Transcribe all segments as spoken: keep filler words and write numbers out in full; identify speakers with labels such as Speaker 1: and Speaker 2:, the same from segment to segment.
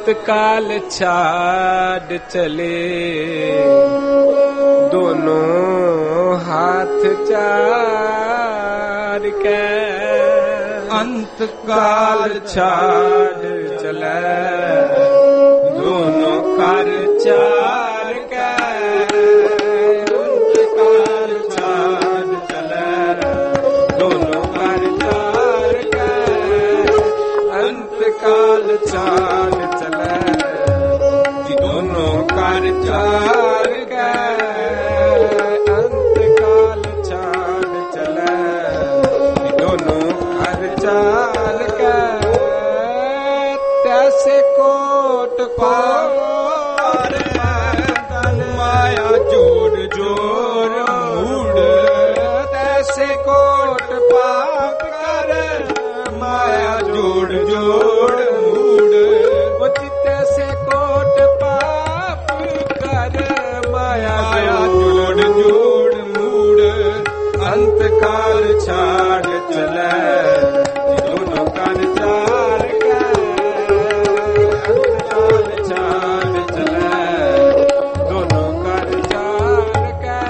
Speaker 1: काल छाड़ चले, दोनों हाथ चार के अंत काल छाड़ चले, दोनों कर चार के अंत काल छाड़ चले, दोनों कर चार के अंत काल छाड़ चले, दोनों कर चार के अंत काल छाड़ चले, दोनों कर चार के तैसे कोट पार माया जोड़ जोड़ मूड, तैसे कोट पाप कर माया जोड़ जोड़ मूड, तैसे कोट पाप कर माया जोड़ जोड़ मूड, अंत काल छाड़ चले, दोनों कर चार के अंत काल छाड़ चले, दोनों कर चार के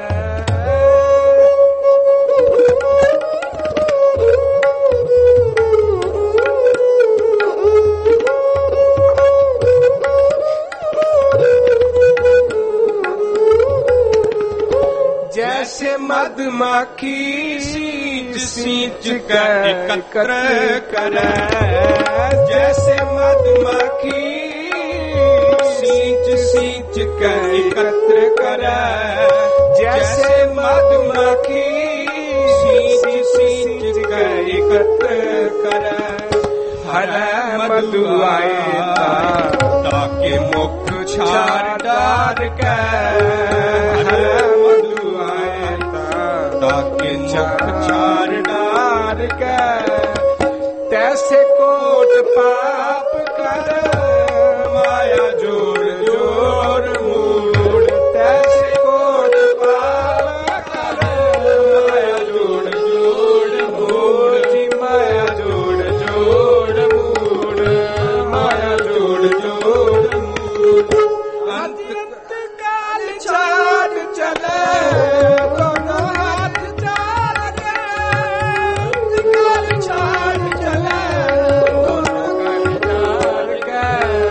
Speaker 1: जैसे मधुमक्खी सींच सींच कर एकत्र करे, जैसे मधुमक्खी सींच सींच कर एकत्र करे, जैसे मधुमक्खी सींच सींच कर एकत्र करे, हरे मधु आए ताकि मुख छाड़ डार के, हरे मधु आए ताकि मुख छाड़ डार के तैसे कोट पाप कर माया जोड़ जोड़ मूड, तैसे कोट पाप कर माया जोड़ जोड़ मूड, माया जोड़ जोड़ मूड, माया जोड़ जोड़ मूड, अंत काल छाड़ चले, दोनों हाथ चार के अंत काल छाड़ चले, दोनों कर चार के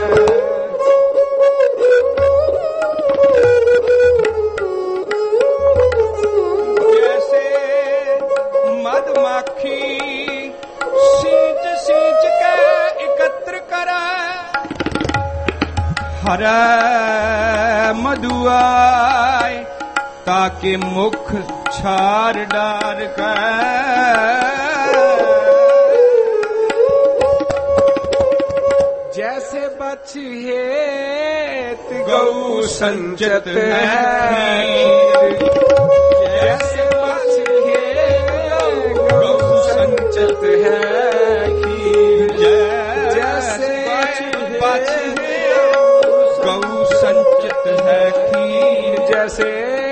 Speaker 1: जैसे मधुमक्खी सींच सींच के एकत्र करे, हरे मधु आए ताकि मुख छाड़ डार कर, जैसे बछिहेत गौ संचत है खीर, जैसे बछिहेत गौ संचत है खीर, जैसे बछिहेत गौ संचित है खीर, जैसे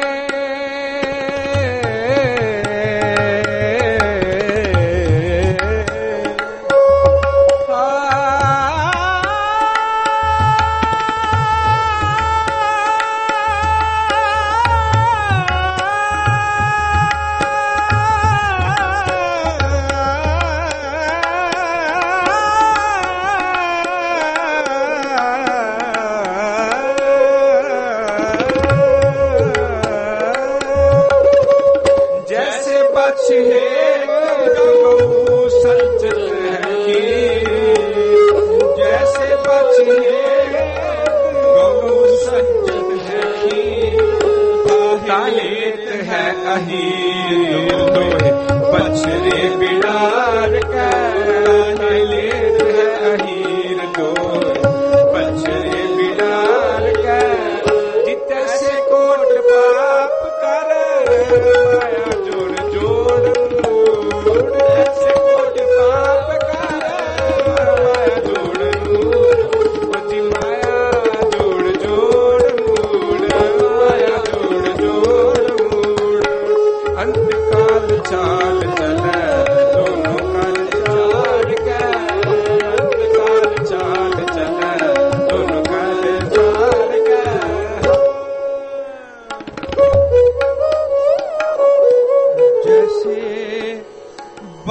Speaker 1: बछरे बिडार का लेत है अहीर दो, बछरे बिडार का जित से कोट पाप कर माया जोड़ जोड़ मूड, ऐसे कोट पाप कर माया जोड़ मूड, माया जोड़ जोड़ मूड, माया जोड़ जोड़ मूड,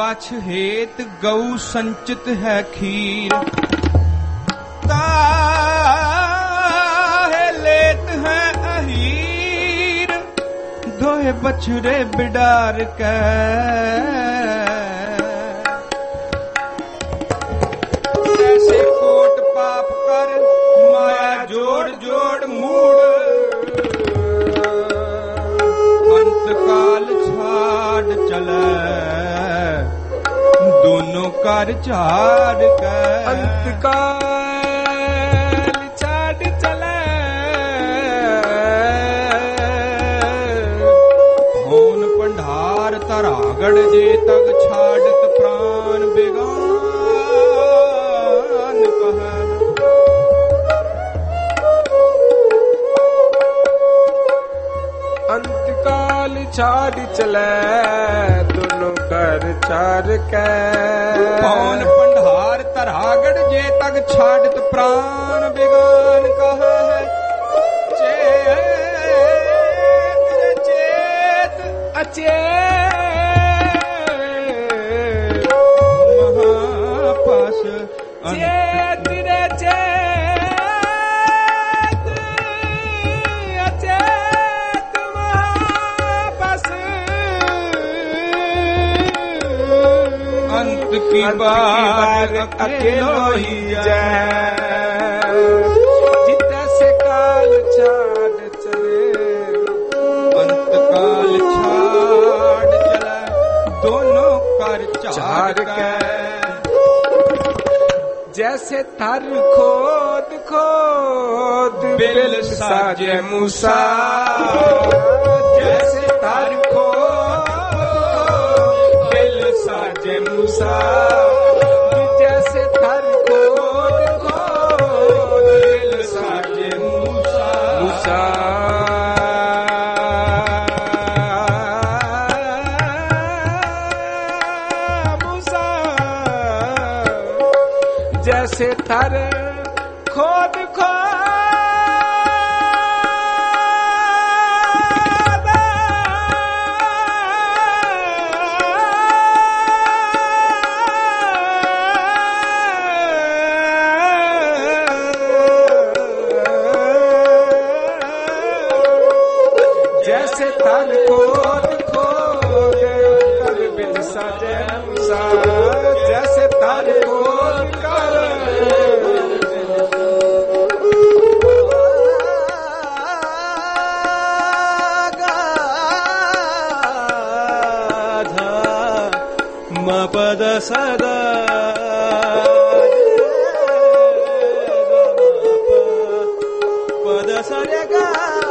Speaker 1: बछ हेत गऊ संचित है खीर, ताहे लेत है अहीर, दोहे बछुरे बिडार के, ऐसे कोट पाप कर माया जोड़ जोड़ मूड, अंतकाल छाड़ चले दोनों कर चार के,
Speaker 2: अंतकाल छाड़ चले
Speaker 1: होन पंडार तरागड़ जे तक छाड़त प्राण बेगान कहे,
Speaker 2: अंतकाल छाड़ चले दोनों कर चार के,
Speaker 1: पौन पंडार तरागड़ जे तक छाड़त प्राण बेगान कहे, चेत चेत
Speaker 2: अचेत
Speaker 1: महापास
Speaker 2: चेत रे चेत अचेत महापास,
Speaker 1: अंत की बार
Speaker 2: अकेलो ही जाए, जितना से काल छाड़ चले,
Speaker 1: अंतकाल छाड़ चले दोनों कर चार के,
Speaker 2: जैसे थर खोद खोद बिल साजे मूसा, जैसे थर खोद बिल साजे मूसा, जैसे थर खोद खोद बिल साजे मूसा, मूसा मूसा, जैसे थर खोद खोद जैसे थर खोद खोद कर बिल साजे मूसा, जैसे थर खोद कर
Speaker 1: पद सदा पद सरे गा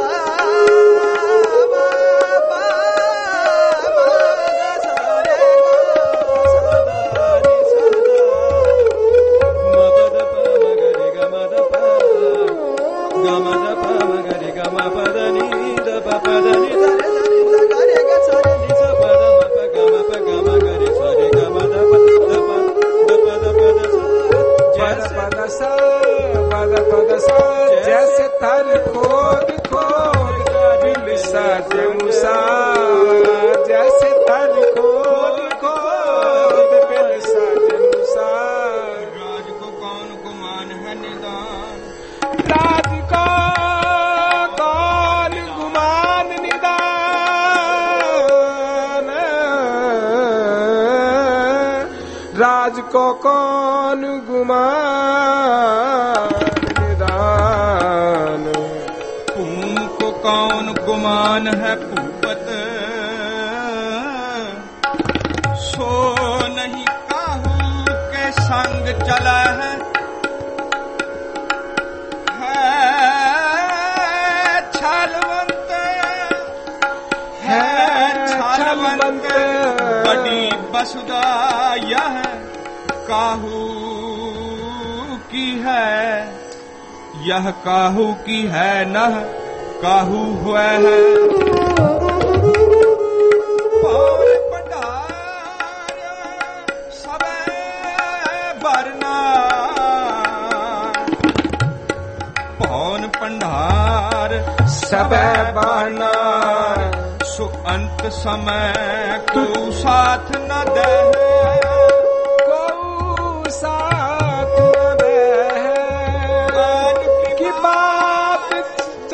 Speaker 2: जैसे थर खोद खोद बिल साजे मूसा, जैसे थर खोद खोद बिल साजे मूसा,
Speaker 1: राज को कौन गुमान है निदान,
Speaker 2: राज को कौन गुमान निदान, राज को कौन गुमान निदान,
Speaker 1: पूम को कौन गुमान है पूपत, सो नहीं काहू के संग चला है, है छलवंत है छलवंत बड़ी बसुदा यह काहू की है, यह काहू की है न काहू हुआ है, पौन पंडार सबे बरना, पौन पंडार
Speaker 2: सबे बरना,
Speaker 1: सो अंत समय को साथ न दे,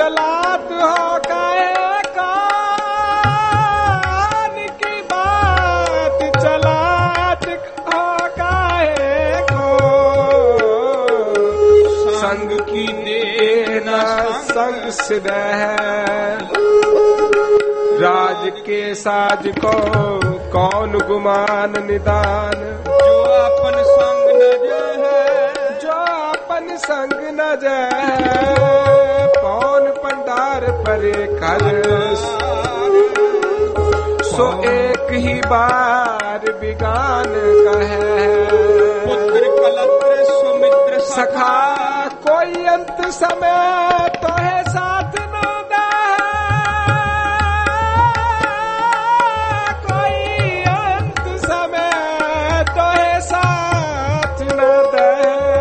Speaker 2: चलात हो काहे कान की बात चलात हो काहे को संग की देना संग सिद्ध है राज के साज को कौन गुमान निदान
Speaker 1: जो अपन संग न जय
Speaker 2: जो अपन संग न जय पौन पंडार परे कर सो एक ही बार बिगान कहे
Speaker 1: पुत्र कलत्र सुमित्र
Speaker 2: सखा कोई अंत समय तो है साथ न दे कोई अंत समय तो है साथ न दे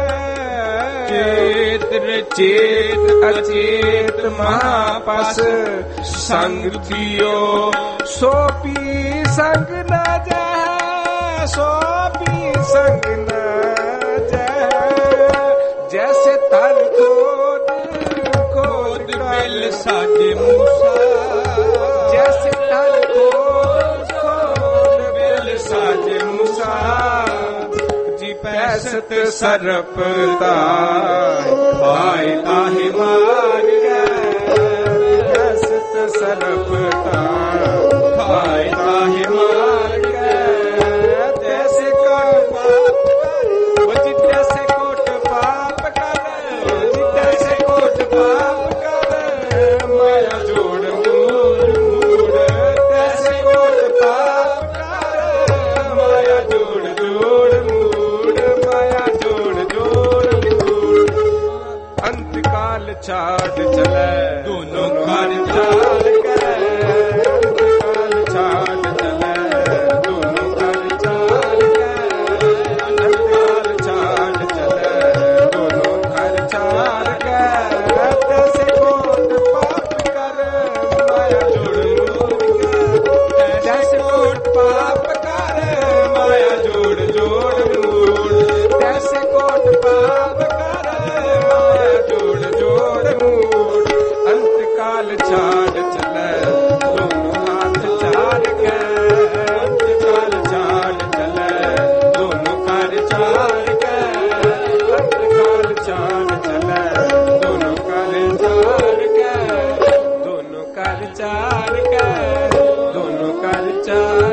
Speaker 2: चेत चेत अचेत महापस संग दियो सोपी संग न जय सोपी संग न जैसे तल खोद खोद
Speaker 1: बेल साजे मूसा
Speaker 2: जैसे तल खोद खोद बेल साजे मूसा जी पैसत सरपता भाई ताहि मार पैसत सरपता भाई ताहि मार जैसे कोट पाप वो जैसे कोट पाप जैसे कोट पाप कर माया जोड़ मूड मूड जैसे कोट पाप कर माया जोड़ जोड़ मूड माया जोड़ जोड़ मूड अंत काल छाड़ चले दोनों काल छाड़ करे अंत काल छाड़ चले दोनों काल छाड़ करे अंत काल छाड़ चले दोनों काल छाड़ करे जैसे कोट पाप कर माया जोड़ मूड जैसे कोट पाप कर माया जोड़ जोड़ मूड जैसे कोट पाप कर माया जोड़ जोड़ मूड अंत काल छाड़ चले दोनों हाथ छाड़ के अंत काल छाड़ चले दोनों काल छाड़ के अंत काल छाड़ चले दोनों काल छाड़ के दोनों काल छाड़ के दोनों काल छाड़